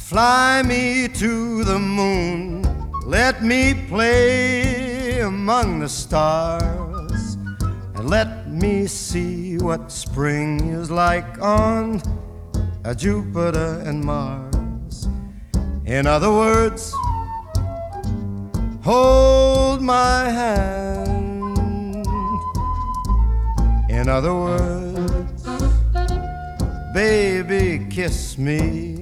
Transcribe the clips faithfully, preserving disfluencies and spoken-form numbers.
Fly me to the moon, let me play among the stars, and let me see what spring is like on Jupiter and Mars. In other words, hold my hand. In other words, baby, kiss me.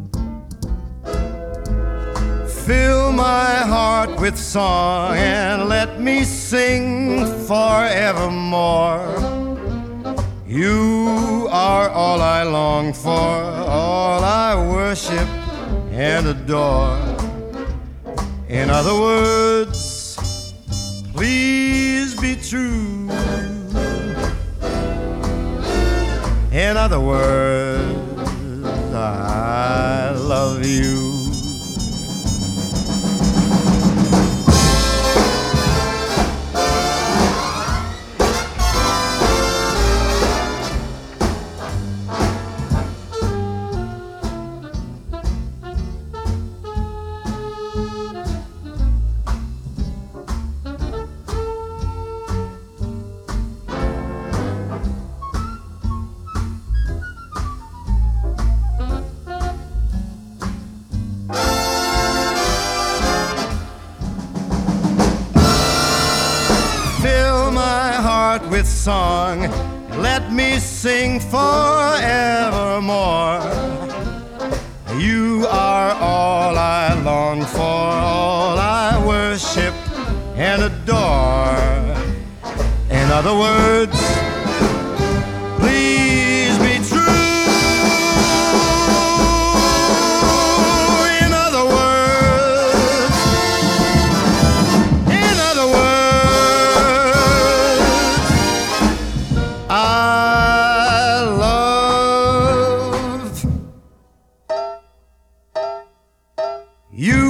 Fill my heart with song and let me sing forevermore. You are all I long for, all I worship and adore. In other words, please be true. In other words, I love you. With song, let me sing forevermore. You are all I long for, all I worship and adore. In other words, please be true. In other words, in other words, I love you.